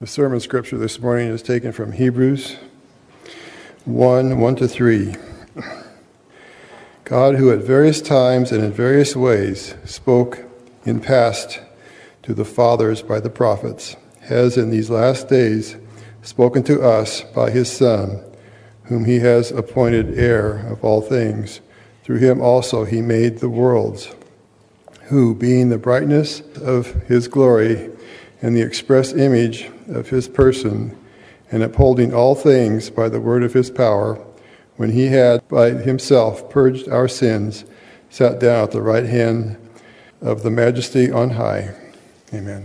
The sermon scripture this morning is taken from Hebrews 1:1-3. God, who at various times and in various ways spoke in past to the fathers by the prophets, has in these last days spoken to us by his Son, whom he has appointed heir of all things. Through him also he made the worlds, who, being the brightness of his glory and the express image of his person, and upholding all things by the word of his power, when he had by himself purged our sins, sat down at the right hand of the majesty on high. Amen.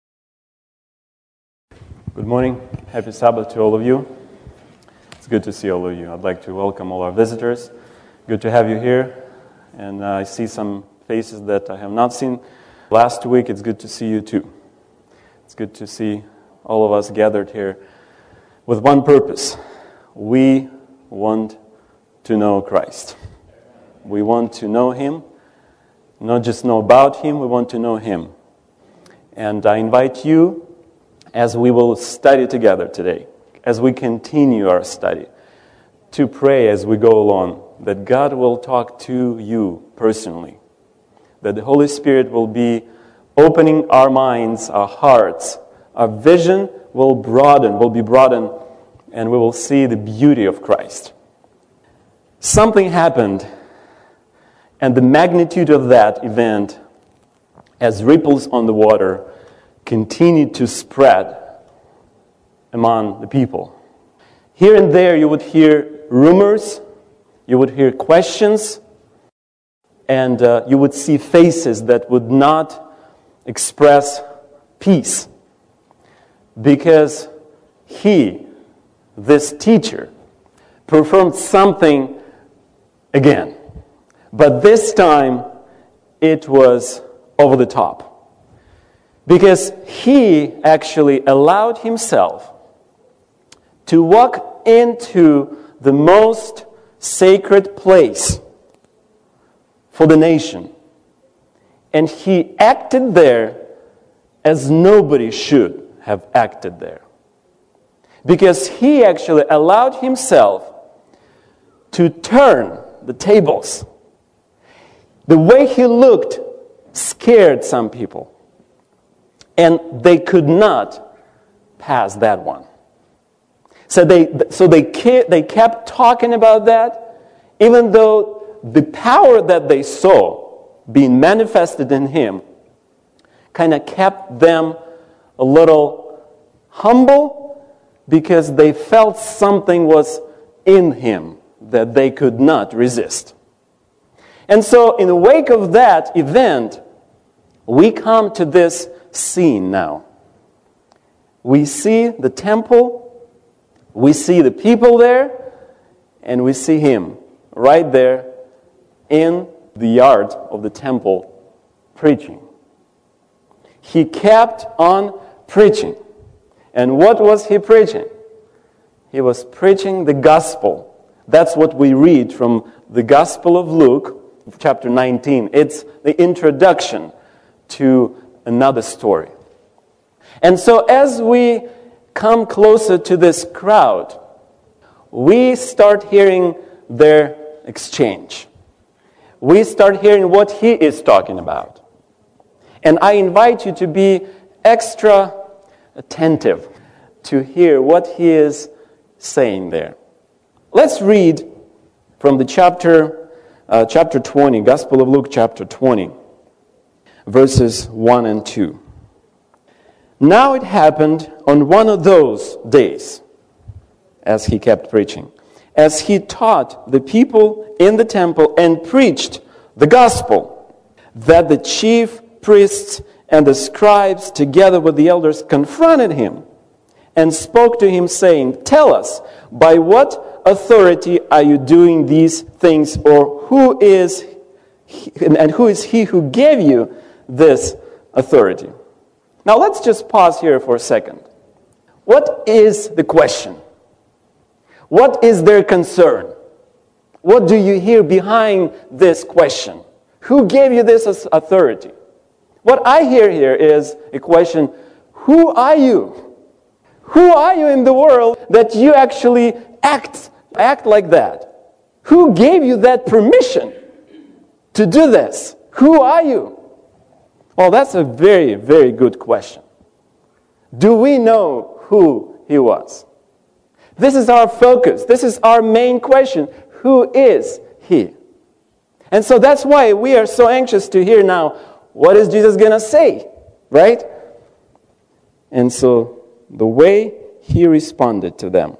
Good morning. Happy Sabbath to all of you. It's good to see all of you. I'd like to welcome all our visitors. Good to have you here. And I see some faces that I have not seen last week. It's good to see you too. It's good to see all of us gathered here with one purpose. We want to know Christ. We want to know Him, not just know about Him, we want to know Him. And I invite you, as we will study together today, as we continue our study, to pray as we go along, that God will talk to you personally, that the Holy Spirit will be opening our minds, our hearts, our vision will be broadened, and we will see the beauty of Christ. Something happened, and the magnitude of that event, as ripples on the water, continued to spread among the people. Here and there you would hear rumors, you would hear questions, and you would see faces that would not express peace, because this teacher, performed something again. But this time, it was over the top. Because he actually allowed himself to walk into the most sacred place for the nation. And he acted there as nobody should have acted there. Because he actually allowed himself to turn the tables. The way he looked scared some people. And they could not pass that one. So they kept talking about that, even though the power that they saw being manifested in him kind of kept them a little humble, because they felt something was in him that they could not resist. And so in the wake of that event, we come to this scene now. We see the temple, we see the people there, and we see him right there in the yard of the temple preaching. He kept on preaching. And what was he preaching? He was preaching the gospel. That's what we read from the Gospel of Luke, chapter 19. It's the introduction to another story. And so as we come closer to this crowd, we start hearing their exchange. We start hearing what he is talking about. And I invite you to be extra attentive to hear what he is saying there. Let's read from the chapter 20, Gospel of Luke, chapter 20, verses 1 and 2. Now it happened on one of those days, as he kept preaching, as he taught the people in the temple and preached the gospel, that the chief priests and the scribes, together with the elders, confronted him and spoke to him, saying, "Tell us, by what authority are you doing these things, or who is he who gave you this authority?" Now let's just pause here for a second. What is the question? What is their concern? What do you hear behind this question? Who gave you this authority? What I hear here is a question, who are you? Who are you in the world that you actually act like that? Who gave you that permission to do this? Who are you? Well, that's a very, very good question. Do we know who he was? This is our focus. This is our main question. Who is he? And so that's why we are so anxious to hear now, what is Jesus going to say? Right? And so the way he responded to them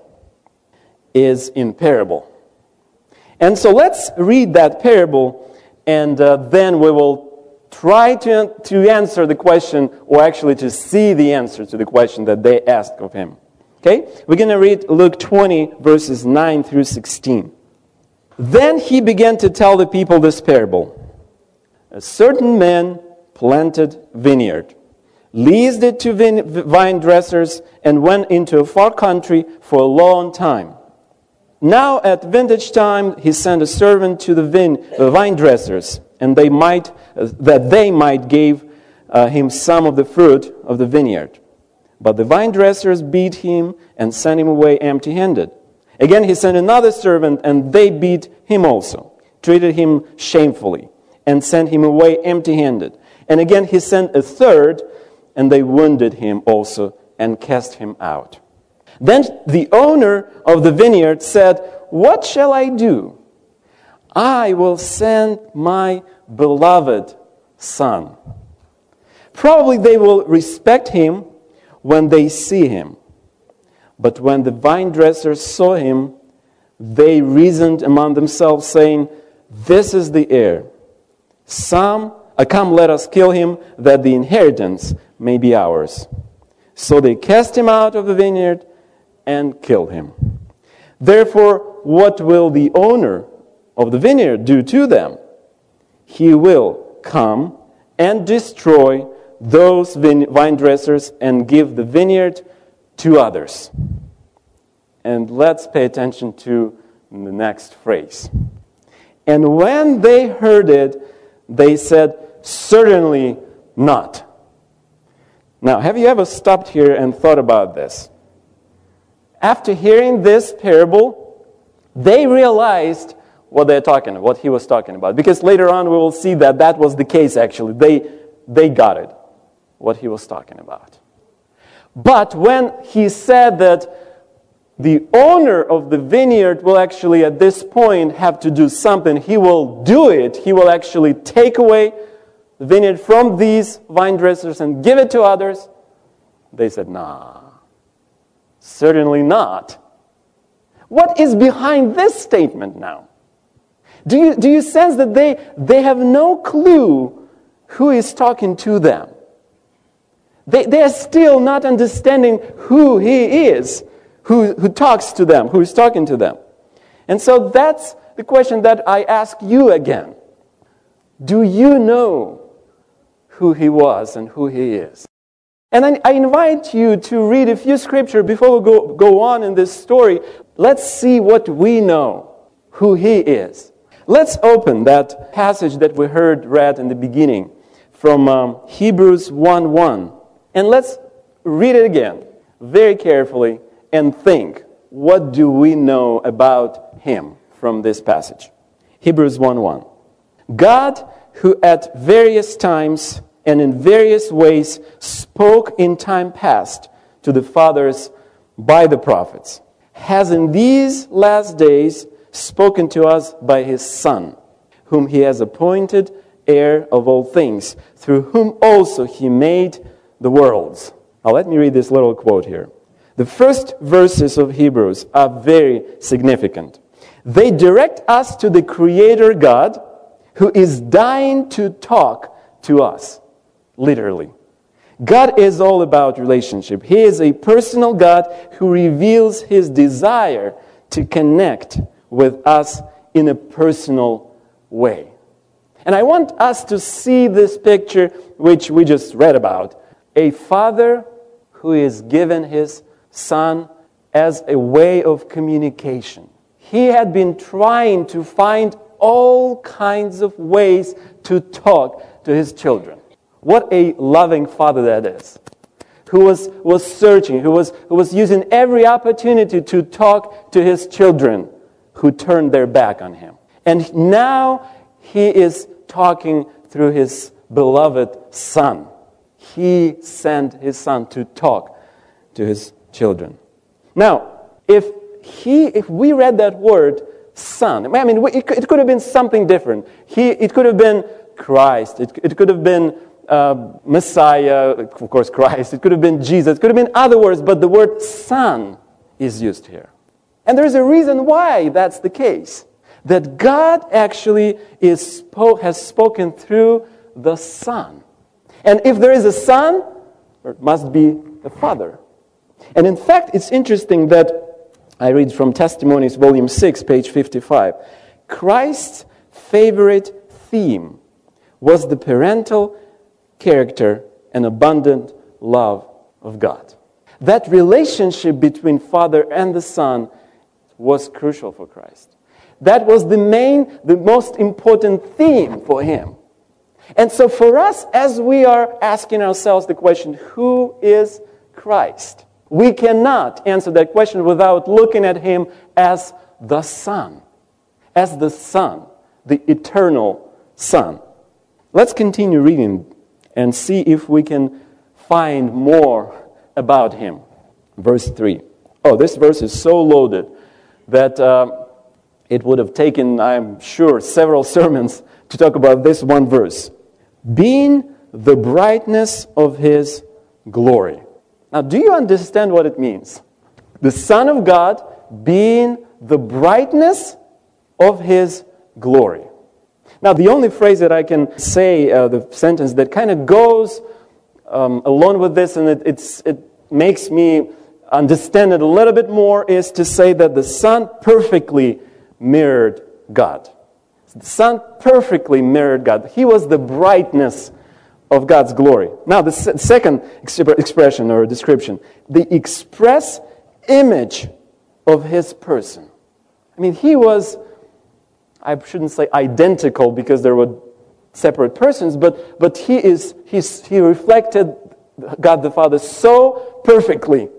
is in parable. And so let's read that parable, and then we will try to answer the question, or actually to see the answer to the question that they asked of him. Okay? We're going to read Luke 20, verses 9 through 16. Then he began to tell the people this parable. A certain man planted vineyard, leased it to vine dressers, and went into a far country for a long time. Now at vintage time he sent a servant to the vine dressers, and that they might give him some of the fruit of the vineyard. But the vine dressers beat him and sent him away empty-handed. Again he sent another servant, and they beat him also, treated him shamefully, and sent him away empty-handed. And again he sent a third, and they wounded him also and cast him out. Then the owner of the vineyard said, "What shall I do? I will send my beloved son. Probably they will respect him when they see him." But when the vine dressers saw him, they reasoned among themselves, saying, "This is the heir. Come, let us kill him, that the inheritance may be ours." So they cast him out of the vineyard and killed him. Therefore, what will the owner of the vineyard do to them? He will come and destroy those vine dressers and give the vineyard to others. And let's pay attention to the next phrase. And when they heard it, they said, "Certainly not." Now, have you ever stopped here and thought about this? After hearing this parable, they realized what he was talking about. Because later on we will see that was the case actually. They got it, what he was talking about. But when he said that the owner of the vineyard will actually at this point have to do something, he will do it. He will actually take away the vineyard from these vine dressers and give it to others. They said, "Nah, certainly not." What is behind this statement now? Do you sense that they have no clue who is talking to them? They are still not understanding who he is, who talks to them, who is talking to them. And so that's the question that I ask you again. Do you know who he was and who he is? And I invite you to read a few scriptures before we go on in this story. Let's see what we know, who he is. Let's open that passage that we heard read in the beginning from Hebrews 1:1. And let's read it again very carefully and think, what do we know about him from this passage? Hebrews 1:1. God, who at various times and in various ways spoke in time past to the fathers by the prophets, has in these last days spoken to us by his Son, whom he has appointed heir of all things, through whom also he made the worlds. Now let me read this little quote here. The first verses of Hebrews are very significant. They direct us to the Creator God, who is dying to talk to us, literally. God is all about relationship. He is a personal God who reveals his desire to connect with us in a personal way. And I want us to see this picture which we just read about. A father who is given his son as a way of communication. He had been trying to find all kinds of ways to talk to his children. What a loving father that is. who was searching, who was using every opportunity to talk to his children who turned their back on him. And now he is talking through his beloved Son. He sent his Son to talk to his children. Now, if we read that word, Son, I mean, it could have been something different. It could have been Christ. It could have been Messiah, of course, Christ. It could have been Jesus. It could have been other words, but the word Son is used here. And there's a reason why that's the case. That God actually has spoken through the Son. And if there is a Son, there must be a Father. And in fact, it's interesting that I read from Testimonies, Volume 6, page 55. Christ's favorite theme was the parental character and abundant love of God. That relationship between Father and the Son was crucial for Christ. That was the most important theme for him. And so for us, as we are asking ourselves the question, who is Christ? We cannot answer that question without looking at him as the Son. As the Son, the eternal Son. Let's continue reading and see if we can find more about him. Verse 3. Oh, this verse is so loaded that it would have taken, I'm sure, several sermons to talk about this one verse. Being the brightness of his glory. Now, do you understand what it means? The Son of God being the brightness of his glory. Now, the only phrase that I can say, the sentence that kind of goes along with this, and it makes me understand it a little bit more, is to say that the Son perfectly mirrored God. The Son perfectly mirrored God. He was the brightness of God's glory. Now, the second expression or description, the express image of his person. I mean, he was, I shouldn't say identical because there were separate persons, but he reflected God the Father so perfectly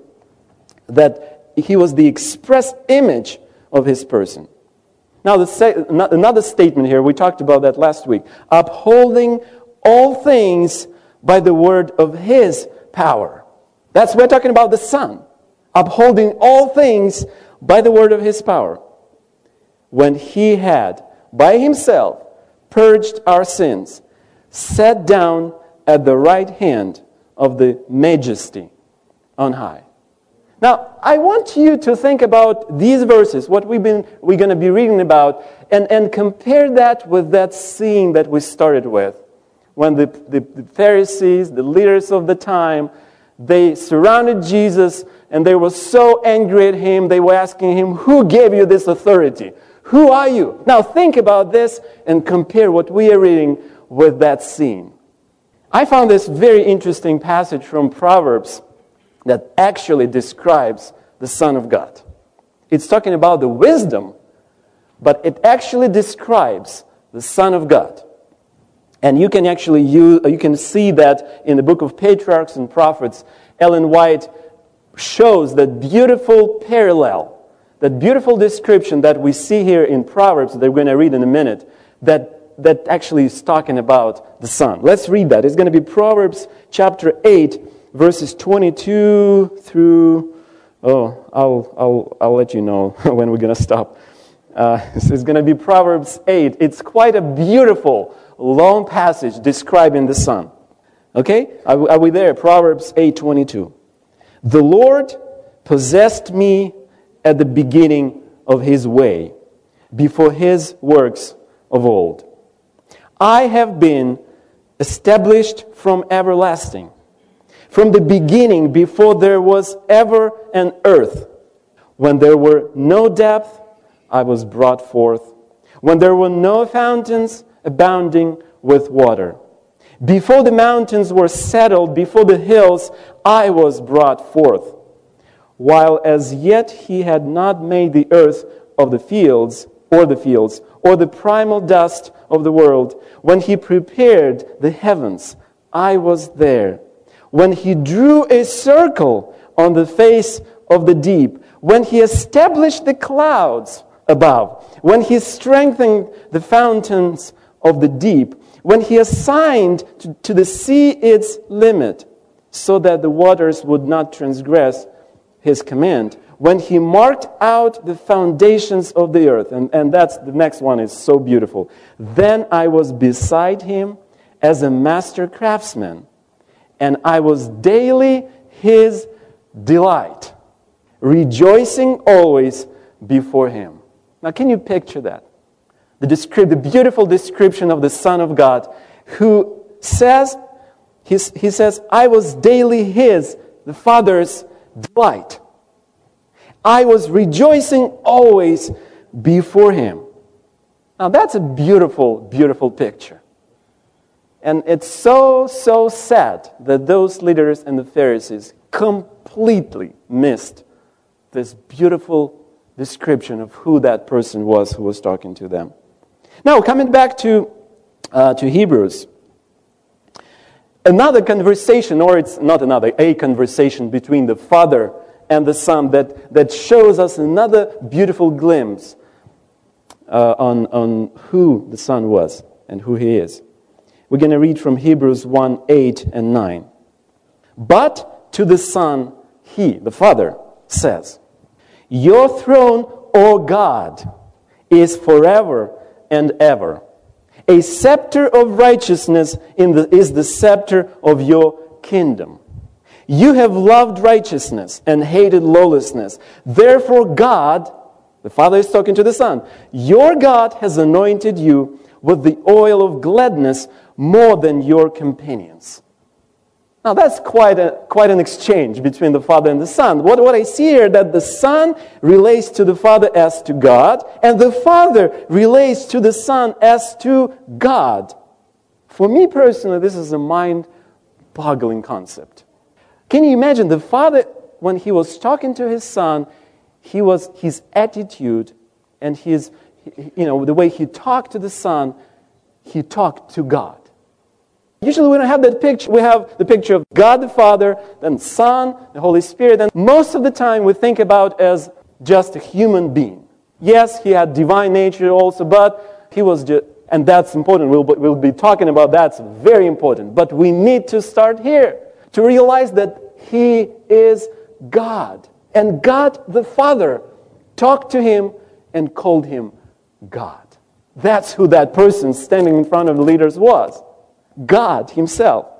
that he was the express image of his person. Now, another statement here, we talked about that last week. Upholding all things by the word of his power. We're talking about the Son. Upholding all things by the word of his power. When he had, by himself, purged our sins, sat down at the right hand of the majesty on high. Now, I want you to think about these verses, what we're going to be reading about, and compare that with that scene that we started with. When the Pharisees, the leaders of the time, they surrounded Jesus and they were so angry at him, they were asking him, who gave you this authority? Who are you? Now think about this and compare what we are reading with that scene. I found this very interesting passage from Proverbs that actually describes the Son of God. It's talking about the wisdom, but it actually describes the Son of God. And you can actually you can see that in the book of Patriarchs and Prophets. Ellen White shows that beautiful parallel, that beautiful description that we see here in Proverbs that we're going to read in a minute, that actually is talking about the Son. Let's read that. It's going to be Proverbs chapter 8, verses 22 through... I'll let you know when we're going to stop. It's going to be Proverbs 8. It's quite a beautiful, long passage describing the Son. Okay? Are we there? Proverbs 8:22. The Lord possessed me at the beginning of his way, before his works of old. I have been established from everlasting, from the beginning, before there was ever an earth. When there were no depth, I was brought forth. When there were no fountains abounding with water. Before the mountains were settled, before the hills, I was brought forth. While as yet he had not made the earth of the fields, or the primal dust of the world, when he prepared the heavens, I was there. when He drew a circle on the face of the deep, when He established the clouds above, when He strengthened the fountains of the deep, when He assigned to the sea its limit, so that the waters would not transgress His command, when He marked out the foundations of the earth, and that's the next one is so beautiful. Then I was beside Him as a master craftsman, and I was daily His delight, rejoicing always before Him. Now, can you picture that? The beautiful description of the Son of God, who says, He says, I was daily His, the Father's delight. I was rejoicing always before Him. Now, that's a beautiful, beautiful picture. And it's so sad that those leaders and the Pharisees completely missed this beautiful description of who that person was who was talking to them. Now, coming back to Hebrews, another conversation, or it's not another, a conversation between the Father and the Son that shows us another beautiful glimpse on who the Son was and who He is. We're going to read from Hebrews 1, 8 and 9. But to the Son, He, the Father, says, Your throne, O God, is forever and ever. A scepter of righteousness is the scepter of Your kingdom. You have loved righteousness and hated lawlessness. Therefore God, the Father is talking to the Son, your God has anointed you with the oil of gladness more than your companions. Now that's quite an exchange between the Father and the Son. What I see here, that the Son relates to the Father as to God, and the Father relates to the Son as to God. For me personally, this is a mind-boggling concept. Can you imagine the Father, when He was talking to His Son, his attitude and the way He talked to the Son, He talked to God. Usually we don't have that picture. We have the picture of God the Father, then the Son, the Holy Spirit, and most of the time we think about as just a human being. Yes, He had divine nature also, but He was just, and that's important. We'll be talking about that. It's very important. But we need to start here to realize that He is God. And God the Father talked to Him and called Him God. That's who that person standing in front of the leaders was. God Himself.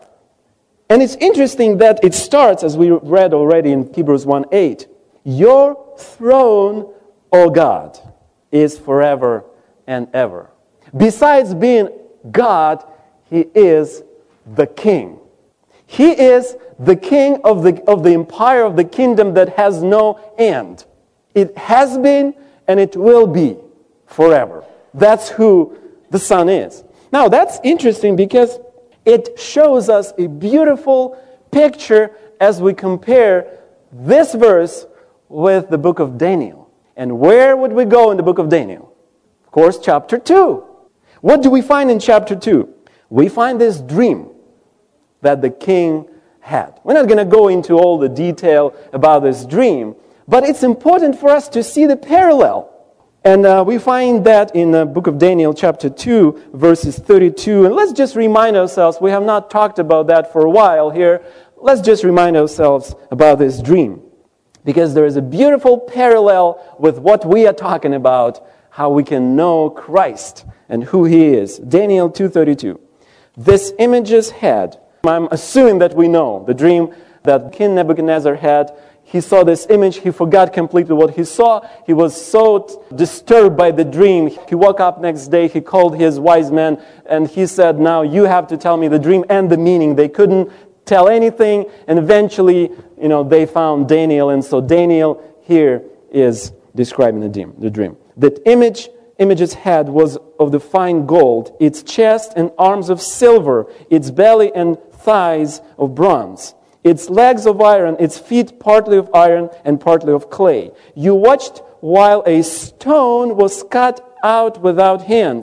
And it's interesting that it starts, as we read already in Hebrews 1:8, Your throne, O God, is forever and ever. Besides being God, He is the King. He is the King of the empire, of the kingdom that has no end. It has been and it will be forever. That's who the Son is. Now that's interesting because it shows us a beautiful picture as we compare this verse with the book of Daniel. And where would we go in the book of Daniel? Of course, chapter 2. What do we find in chapter 2? We find this dream that the king had. We're not going to go into all the detail about this dream, but it's important for us to see the parallel. And we find that in the book of Daniel, chapter 2, verses 32. And let's just remind ourselves, we have not talked about that for a while here. Let's just remind ourselves about this dream. Because there is a beautiful parallel with what we are talking about, how we can know Christ and who He is. Daniel 2:32. This image's head, I'm assuming that we know the dream that King Nebuchadnezzar had. He saw this image. He forgot completely what he saw. He was so disturbed by the dream. He woke up next day. He called his wise men and he said, now you have to tell me the dream and the meaning. They couldn't tell anything. And eventually, they found Daniel. And so Daniel here is describing the dream. That image's head was of the fine gold, its chest and arms of silver, its belly and thighs of bronze, its legs of iron, its feet partly of iron and partly of clay. You watched while a stone was cut out without hands,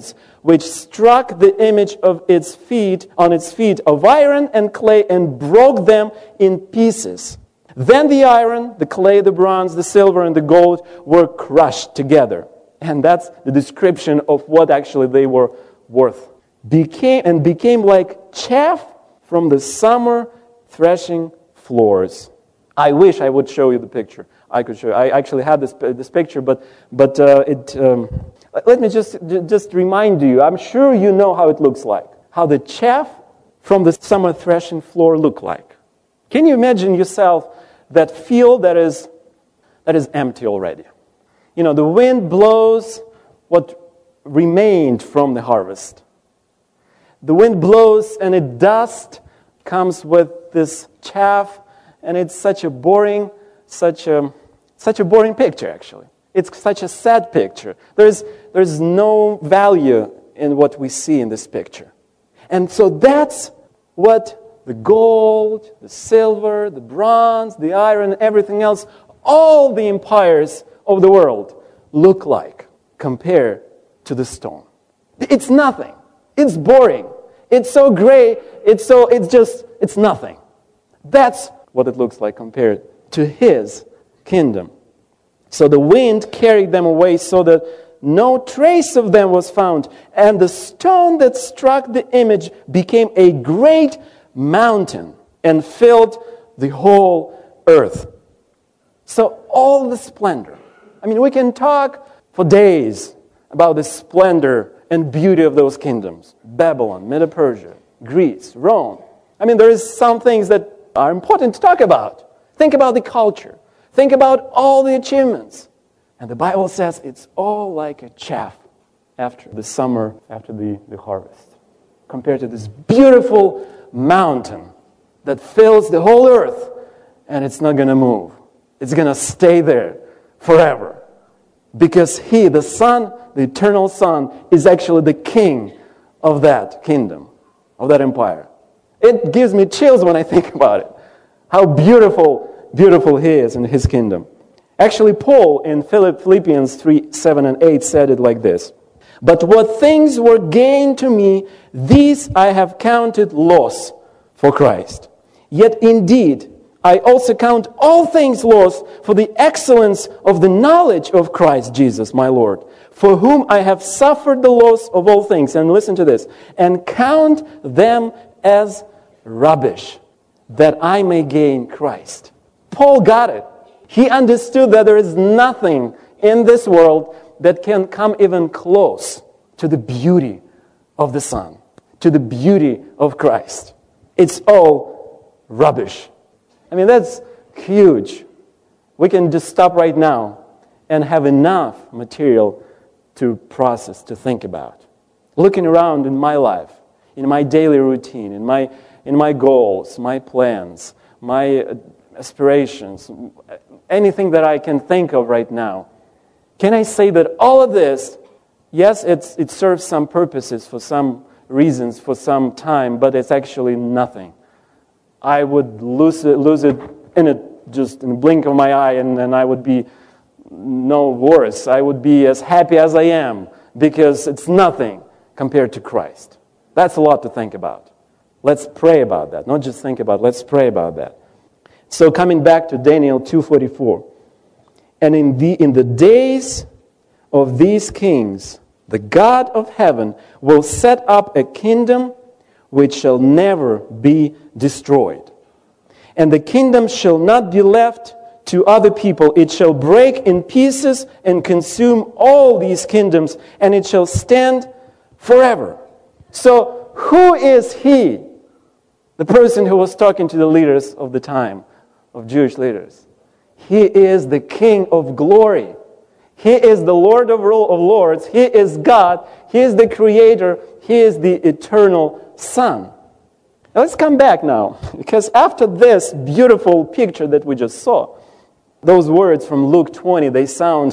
which struck the image of its feet of iron and clay and broke them in pieces. Then the iron, the clay, the bronze, the silver, and the gold were crushed together. And that's the description of what actually they were worth. Became like chaff from the summer threshing floors. I wish I would show you the picture. I could show you. I actually had this picture, but let me just remind you. I'm sure you know how it looks like. How the chaff from the summer threshing floor look like. Can you imagine yourself that field that is empty already? You know, the wind blows what remained from the harvest. The wind blows and the dust comes with this chaff, and it's such a boring picture, actually. It's such a sad picture. There's no value in what we see in this picture. And so that's what the gold, the silver, the bronze, the iron, everything else, all the empires of the world look like compared to the stone. It's nothing. It's boring. It's so gray. It's nothing. That's what it looks like compared to His kingdom. So the wind carried them away so that no trace of them was found. And the stone that struck the image became a great mountain and filled the whole earth. So all the splendor. I mean, we can talk for days about the splendor and beauty of those kingdoms. Babylon, Medo-Persia, Greece, Rome. I mean, there is some things that are important to talk about. Think about the culture. Think about all the achievements. And the Bible says it's all like a chaff after the summer, after the harvest. Compared to this beautiful mountain that fills the whole earth, and it's not going to move. It's going to stay there forever. Because He, the Son, the eternal Son, is actually the king of that kingdom, of that empire. It gives me chills when I think about it. How beautiful He is in His kingdom. Actually, Paul in Philippians 3:7-8 said it like this. But what things were gained to me, these I have counted loss for Christ. Yet indeed, I also count all things lost for the excellence of the knowledge of Christ Jesus, my Lord, for whom I have suffered the loss of all things. And listen to this. And count them as rubbish, that I may gain Christ. Paul got it. He understood that there is nothing in this world that can come even close to the beauty of the Son, to the beauty of Christ. It's all rubbish. I mean, that's huge. We can just stop right now and have enough material to process, to think about. Looking around in my life, in my daily routine, in my goals, my plans, my aspirations, anything that I can think of right now, can I say that all of this, yes, it serves some purposes for some reasons, for some time, but it's actually nothing. I would lose it just in a blink of my eye, and I would be no worse. I would be as happy as I am, because it's nothing compared to Christ. That's a lot to think about. Let's pray about that. Not just think about it, let's pray about that. So coming back to Daniel 2:44. And in the days of these kings, the God of heaven will set up a kingdom which shall never be destroyed. And the kingdom shall not be left to other people. It shall break in pieces and consume all these kingdoms, and it shall stand forever. So who is He? The person who was talking to the leaders of the time, of Jewish leaders. He is the King of glory. He is the Lord of lords. He is God. He is the Creator. He is the eternal Son. Now let's come back now, because after this beautiful picture that we just saw, those words from Luke 20, they sound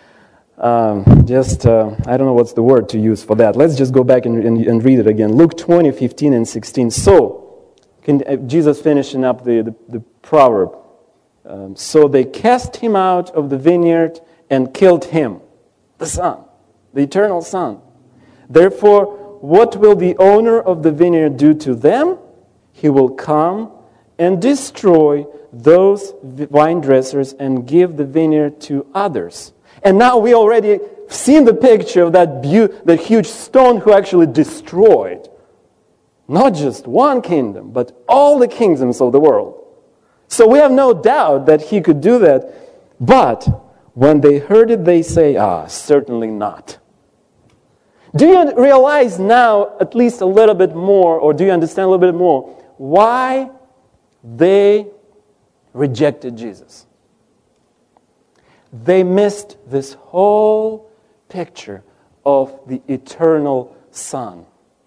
I don't know what's the word to use for that. Let's just go back and read it again. Luke 20, 15 and 16. So, Jesus finishing up the proverb. So they cast Him out of the vineyard and killed Him, the Son, the eternal Son. Therefore, what will the owner of the vineyard do to them? He will come and destroy those vine dressers and give the vineyard to others. And now we already seen the picture of that huge stone who actually destroyed not just one kingdom, but all the kingdoms of the world. So we have no doubt that he could do that. But when they heard it, they say, certainly not. Do you realize now at least a little bit more, or do you understand a little bit more, why they rejected Jesus? They missed this whole picture of the eternal Son.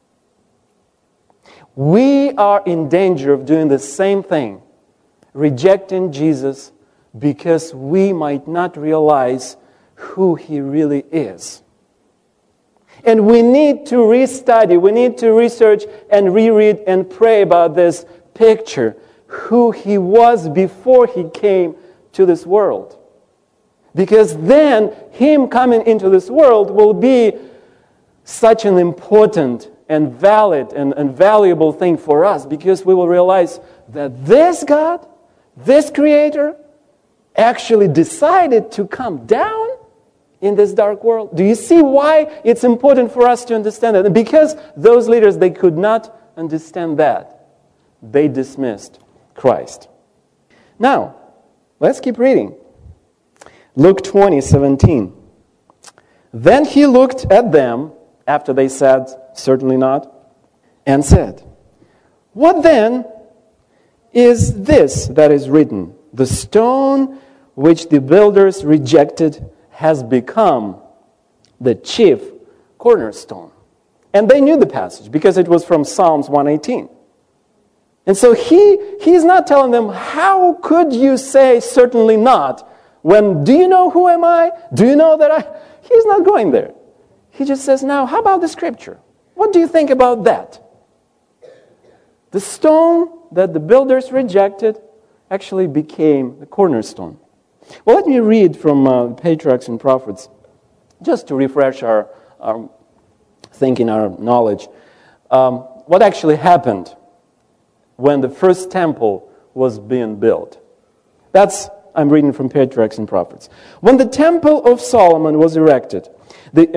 We are in danger of doing the same thing, rejecting Jesus because we might not realize who He really is. And we need to restudy, we need to research and reread and pray about this picture, who He was before He came to this world. Because then Him coming into this world will be such an important and valid and valuable thing for us, because we will realize that this God, this Creator, actually decided to come down in this dark world. Do you see why it's important for us to understand that? And because those leaders, they could not understand that, they dismissed Christ. Now, let's keep reading. Luke 20:17. Then He looked at them after they said, certainly not, and said, what then is this that is written? The stone which the builders rejected has become the chief cornerstone. And they knew the passage because it was from Psalms 118. And so he's not telling them, how could you say certainly not, when, do you know who am I? Do you know that He's not going there. He just says, now, how about the scripture? What do you think about that? The stone that the builders rejected actually became the cornerstone. Well, let me read from Patriarchs and Prophets, just to refresh our thinking, our knowledge. What actually happened when the first temple was being built? I'm reading from Patriarchs and Prophets. When the temple of Solomon was erected, the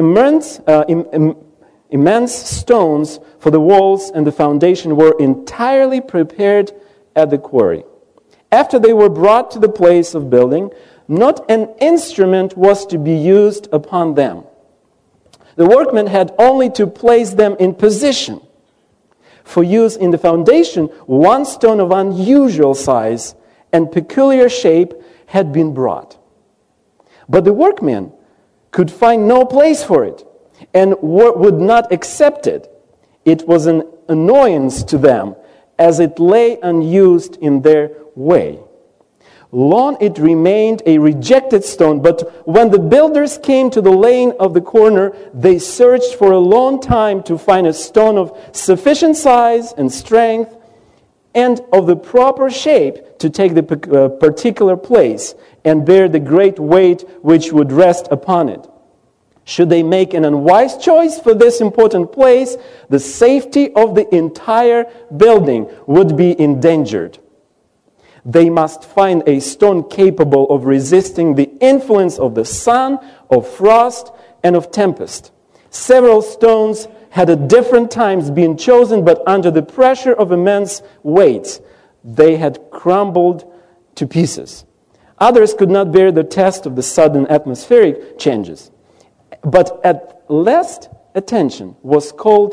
immense stones for the walls and the foundation were entirely prepared at the quarry. After they were brought to the place of building, not an instrument was to be used upon them. The workmen had only to place them in position. For use in the foundation, one stone of unusual size and peculiar shape had been brought. But the workmen could find no place for it and would not accept it. It was an annoyance to them as it lay unused in their way. Long it remained a rejected stone, but when the builders came to the laying of the corner, they searched for a long time to find a stone of sufficient size and strength and of the proper shape to take the particular place and bear the great weight which would rest upon it. Should they make an unwise choice for this important place, the safety of the entire building would be endangered. They must find a stone capable of resisting the influence of the sun, of frost, and of tempest. Several stones had at different times been chosen, but under the pressure of immense weights, they had crumbled to pieces. Others could not bear the test of the sudden atmospheric changes. But at last attention was called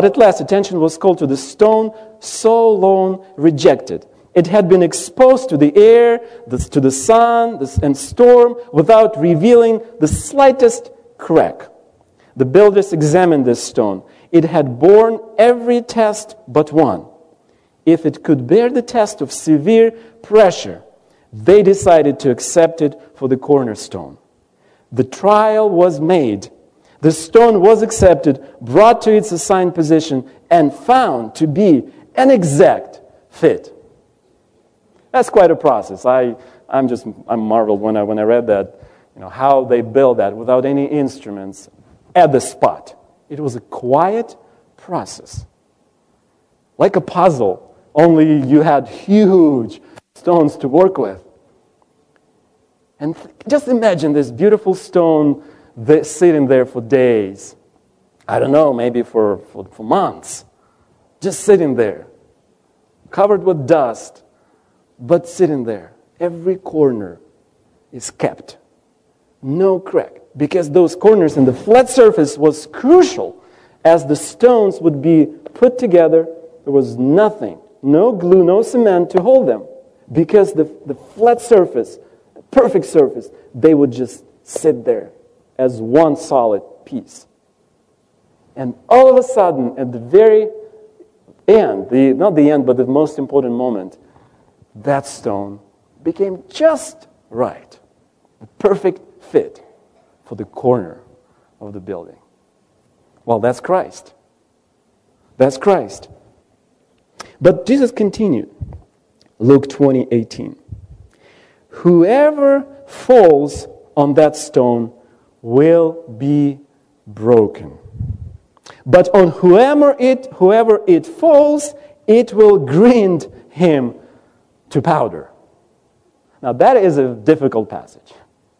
to the stone so long rejected. It had been exposed to the air, to the sun and storm without revealing the slightest crack. The builders examined this stone. It had borne every test but one. If it could bear the test of severe pressure, they decided to accept it for the cornerstone. The trial was made. The stone was accepted, brought to its assigned position, and found to be an exact fit. That's quite a process. I'm marveled when I read that, how they build that without any instruments at the spot. It was a quiet process. Like a puzzle, only you had huge stones to work with. And just imagine this beautiful stone sitting there for days. I don't know, maybe for months. Just sitting there, covered with dust, but sitting there. Every corner is kept. No crack. Because those corners in the flat surface was crucial. As the stones would be put together, there was nothing, no glue, no cement to hold them. Because the flat surface, perfect surface, they would just sit there as one solid piece. And all of a sudden, at the very end, not the end, but the most important moment, that stone became just right. The perfect fit for the corner of the building. Well, that's Christ. That's Christ. But Jesus continued. Luke 20:18. Whoever falls on that stone will be broken. But on whoever it falls, it will grind him to powder. Now that is a difficult passage.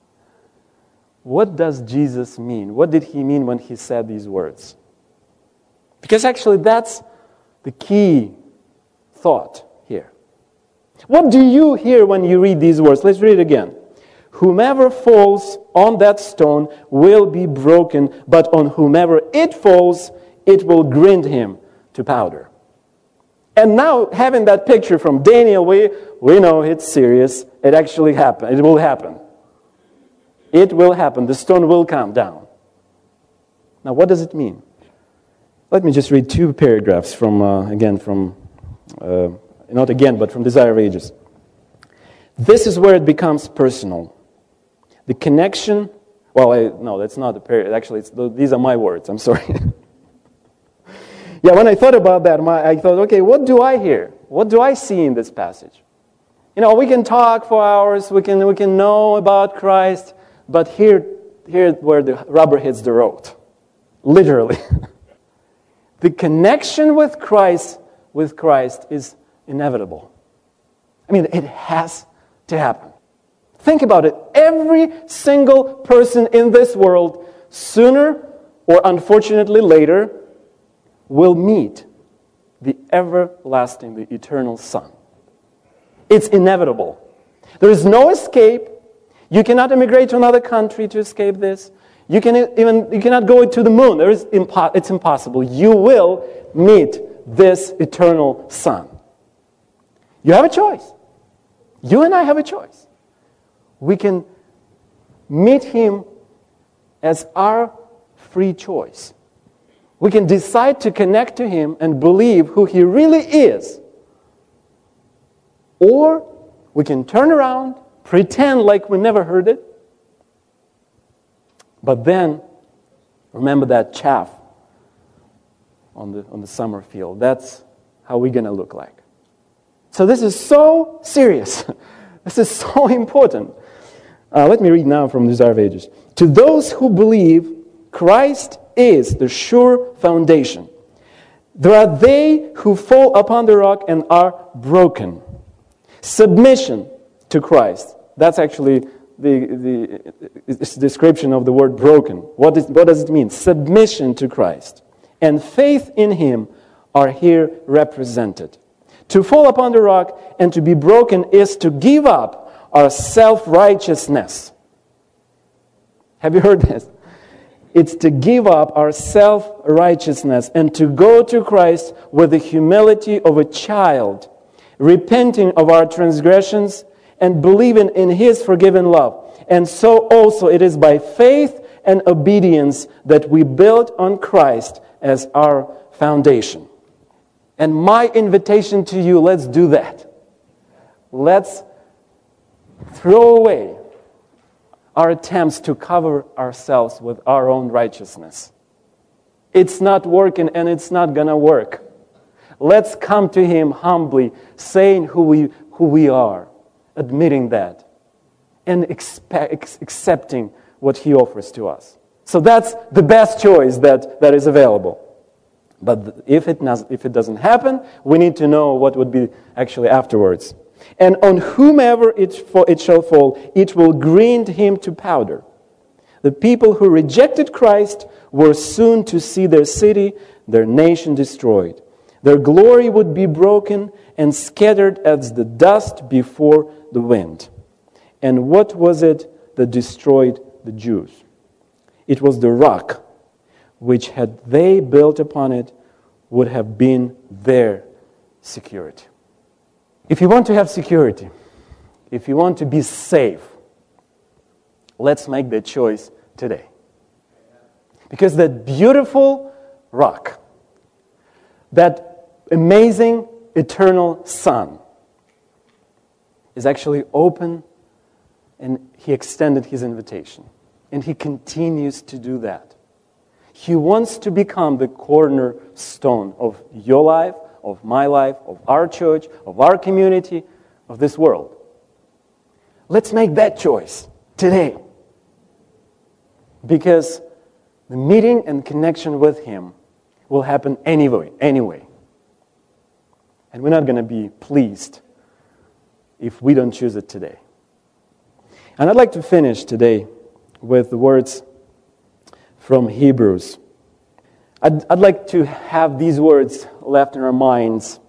What does Jesus mean? What did he mean when he said these words? Because actually that's the key thought here. What do you hear when you read these words? Let's read it again. Whomever falls on that stone will be broken, but on whomever it falls, it will grind him to powder. And now, having that picture from Daniel, we know it's serious. It actually happened. It will happen. It will happen. The stone will come down. Now, what does it mean? Let me just read two paragraphs from Desire of Ages. This is where it becomes personal. The connection, that's not the period. Actually, these are my words. I'm sorry. Yeah, when I thought about that, I thought, okay, what do I hear? What do I see in this passage? We can talk for hours. We can know about Christ, but here where the rubber hits the road, literally. The connection with Christ is inevitable. I mean, it has to happen. Think about it. Every single person in this world, sooner or unfortunately later, will meet the everlasting, the eternal Son. It's inevitable. There is no escape. You cannot immigrate to another country to escape this. You cannot go to the moon. It's impossible. You will meet this eternal Son. You have a choice. You and I have a choice. We can meet Him as our free choice. We can decide to connect to Him and believe who He really is. Or we can turn around, pretend like we never heard it. But then, remember that chaff on the summer field. That's how we're going to look like. So this is so serious. This is so important. Let me read now from Desire of Ages. To those who believe, Christ is the sure foundation. There are they who fall upon the rock and are broken. Submission to Christ. That's actually the description of the word broken. What does it mean? Submission to Christ. And faith in Him are here represented. To fall upon the rock and to be broken is to give up our self-righteousness. Have you heard this? It's to give up our self-righteousness and to go to Christ with the humility of a child, repenting of our transgressions and believing in His forgiven love. And so also it is by faith and obedience that we build on Christ as our foundation. And my invitation to you, let's do that. Let's throw away our attempts to cover ourselves with our own righteousness. It's not working and it's not going to work. Let's come to Him humbly, saying who we are, admitting that, and accepting what He offers to us. So that's the best choice that is available. But if it doesn't happen, we need to know what would be actually afterwards. And on whomever it shall fall, it will grind him to powder. The people who rejected Christ were soon to see their city, their nation destroyed. Their glory would be broken and scattered as the dust before the wind. And what was it that destroyed the Jews? It was the rock which, had they built upon it, would have been their security. If you want to have security, if you want to be safe, let's make that choice today. Because that beautiful rock, that amazing eternal Son, is actually open, and He extended His invitation. And He continues to do that. He wants to become the cornerstone of your life, of my life, of our church, of our community, of this world. Let's make that choice today. Because the meeting and connection with Him will happen anyway. And we're not going to be pleased if we don't choose it today. And I'd like to finish today with the words from Hebrews. I'd like to have these words left in our minds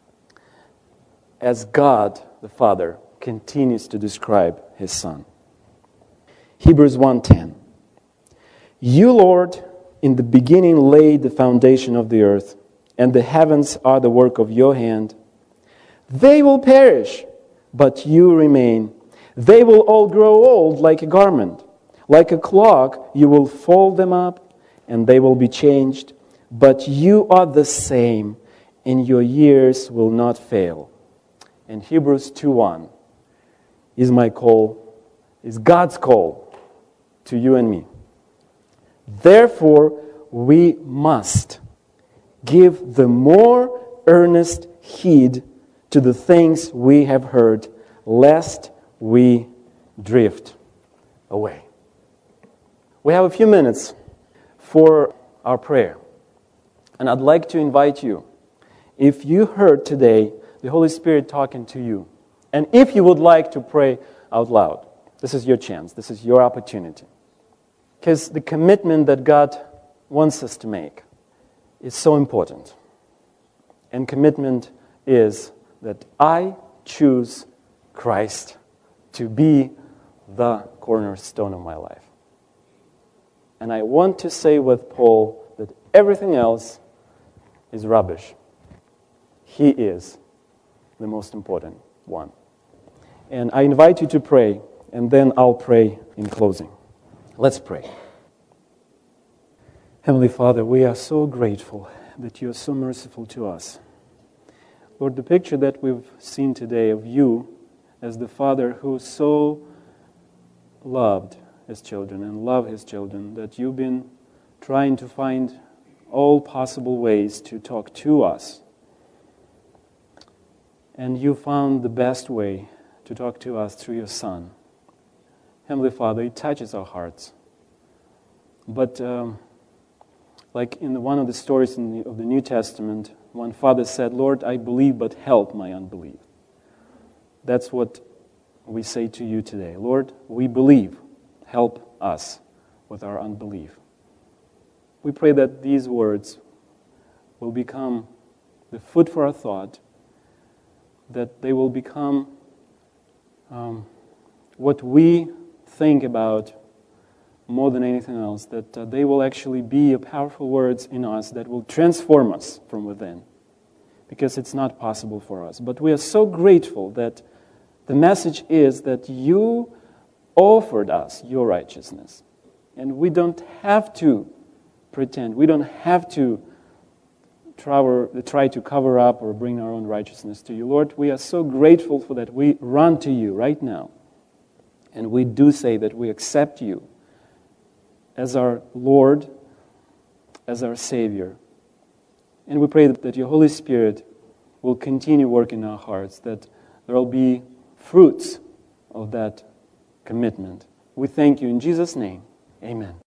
as God, the Father, continues to describe His Son. Hebrews 1:10. You, Lord, in the beginning laid the foundation of the earth, and the heavens are the work of your hand. They will perish, but you remain. They will all grow old like a garment. Like a cloak, you will fold them up, and they will be changed. But you are the same, and your years will not fail. And Hebrews 2:1 is my call, is God's call to you and me. Therefore, we must give the more earnest heed to the things we have heard, lest we drift away. We have a few minutes for our prayer. And I'd like to invite you, if you heard today the Holy Spirit talking to you, and if you would like to pray out loud, this is your chance, this is your opportunity. Because the commitment that God wants us to make is so important. And commitment is that I choose Christ to be the cornerstone of my life. And I want to say with Paul that everything else is rubbish. He is the most important one. And I invite you to pray, and then I'll pray in closing. Let's pray. Heavenly Father, we are so grateful that you are so merciful to us. Lord, the picture that we've seen today of you as the Father who so loved His children and love His children, that you've been trying to find all possible ways to talk to us. And you found the best way to talk to us through your Son. Heavenly Father, it touches our hearts. But like in one of the stories of the New Testament, one father said, Lord, I believe, but help my unbelief. That's what we say to you today. Lord, we believe. Help us with our unbelief. We pray that these words will become the food for our thought, that they will become what we think about more than anything else, that they will actually be powerful words in us that will transform us from within, because it's not possible for us. But we are so grateful that the message is that you offered us your righteousness, and we don't have to pretend, we don't have to try to cover up or bring our own righteousness to you. Lord, we are so grateful for that. We run to you right now, and we do say that we accept you as our Lord, as our Savior. And we pray that your Holy Spirit will continue working in our hearts, that there will be fruits of that commitment. We thank you in Jesus' name. Amen.